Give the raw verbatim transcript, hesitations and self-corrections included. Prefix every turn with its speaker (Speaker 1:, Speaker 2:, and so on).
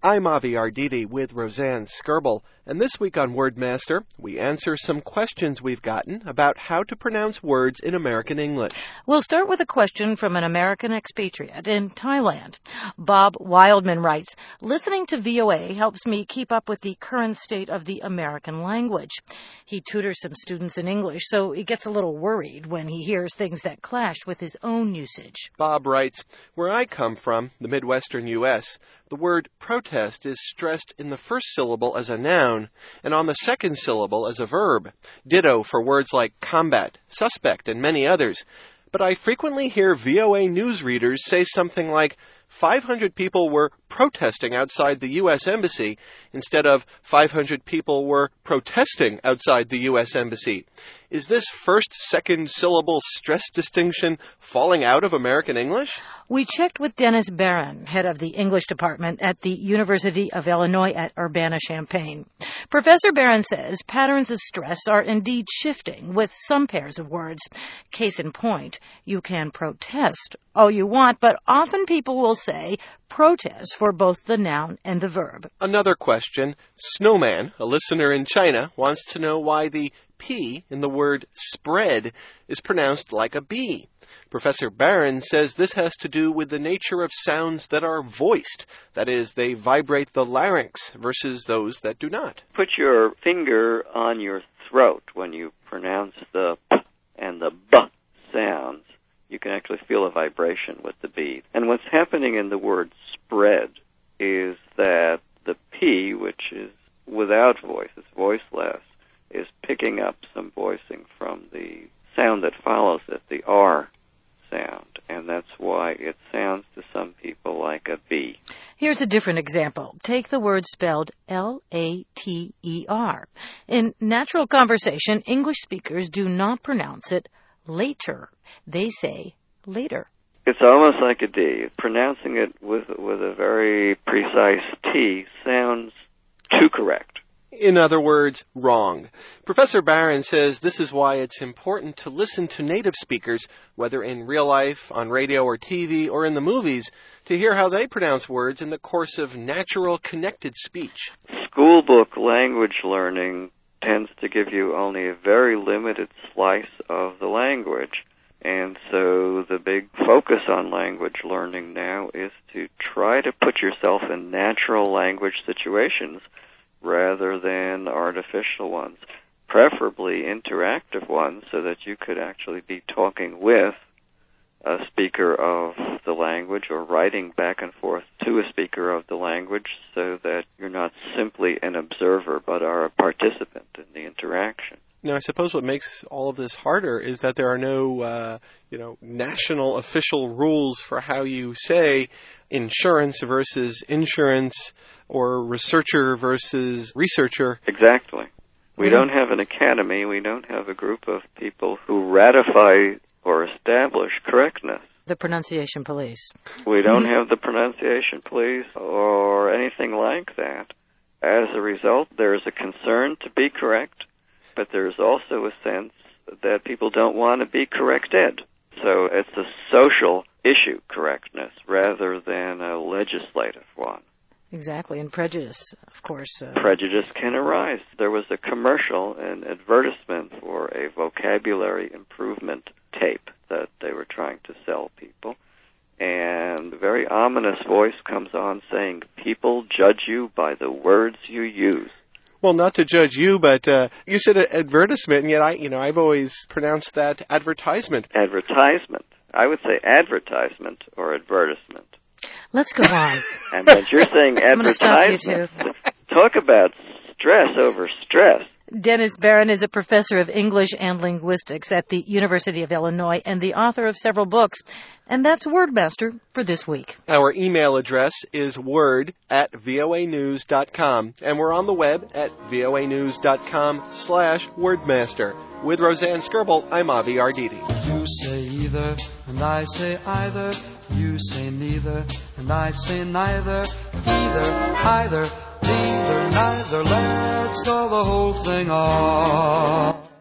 Speaker 1: I'm Avi Arditi with Roseanne Skirble, and this week on Wordmaster, we answer some questions we've gotten about how to pronounce words in American English.
Speaker 2: We'll start with a question from an American expatriate in Thailand. Bob Wildman writes, listening to V O A helps me keep up with the current state of the American language. He tutors some students in English, so he gets a little worried when he hears things that clash with his own usage.
Speaker 1: Bob writes, where I come from, the Midwestern U S, the word protest is stressed in the first syllable as a noun and on the second syllable as a verb. Ditto for words like combat, suspect, and many others. But I frequently hear V O A news readers say something like, five hundred people were protesting outside the U S Embassy instead of five hundred people were protesting outside the U S Embassy. Is this first-second syllable stress distinction falling out of American English?
Speaker 2: We checked with Dennis Barron, head of the English department at the University of Illinois at Urbana-Champaign. Professor Barron says patterns of stress are indeed shifting with some pairs of words. Case in point, you can protest all you want, but often people will say protest for both the noun and the verb.
Speaker 1: Another question. Snowman, a listener in China, wants to know why the P in the word spread is pronounced like a B. Professor Barron says this has to do with the nature of sounds that are voiced. That is, they vibrate the larynx versus those that do not.
Speaker 3: Put your finger on your throat when you pronounce the P and the B sounds. You can actually feel a vibration with the B. And what's happening in the word spread is that the P, which is without voice, it's voiceless, is picking up some voicing from the sound that follows it, the R sound, and that's why it sounds to some people like a B.
Speaker 2: Here's a different example. Take the word spelled L A T E R. In natural conversation, English speakers do not pronounce it later. They say later.
Speaker 3: It's almost like a D. Pronouncing it with with a very precise T sounds too correct.
Speaker 1: In other words, wrong. Professor Barron says this is why it's important to listen to native speakers, whether in real life, on radio or T V, or in the movies, to hear how they pronounce words in the course of natural connected speech.
Speaker 3: School book language learning tends to give you only a very limited slice of the language. And so the big focus on language learning now is to try to put yourself in natural language situations rather than artificial ones, preferably interactive ones, so that you could actually be talking with a speaker of the language or writing back and forth to a speaker of the language so that you're not simply an observer but are a participant in the interaction.
Speaker 1: Now, I suppose what makes all of this harder is that there are no, uh, you know, national official rules for how you say insurance versus insurance or researcher versus researcher.
Speaker 3: Exactly. We mm-hmm. don't have an academy. We don't have a group of people who ratify or establish correctness.
Speaker 2: The pronunciation police.
Speaker 3: We don't have the pronunciation police or anything like that. As a result, there is a concern to be correct, but there's also a sense that people don't want to be corrected. So it's a social issue, correctness, rather than a legislative one.
Speaker 2: Exactly, and prejudice, of course. Uh...
Speaker 3: Prejudice can arise. There was a commercial, an advertisement for a vocabulary improvement tape that they were trying to sell people, and a very ominous voice comes on saying, people judge you by the words you use.
Speaker 1: Well, not to judge you, but uh, you said advertisement, and yet I, you know, I've always pronounced that advertisement.
Speaker 3: Advertisement. I would say advertisement or advertisement.
Speaker 2: Let's go on.
Speaker 3: And that you're saying advertisement.
Speaker 2: I'm going to stop you two.
Speaker 3: Talk about stress over stress.
Speaker 2: Dennis Barron is a professor of English and linguistics at the University of Illinois and the author of several books. And that's Wordmaster for this week.
Speaker 1: Our email address is word at voa news dot com, and we're on the web at voa news dot com slash wordmaster. With Roseanne Skirble, I'm Avi Arditi.
Speaker 4: You say either, and I say either. You say neither, and I say neither. Either, either, neither, neither. Let's call the whole thing off.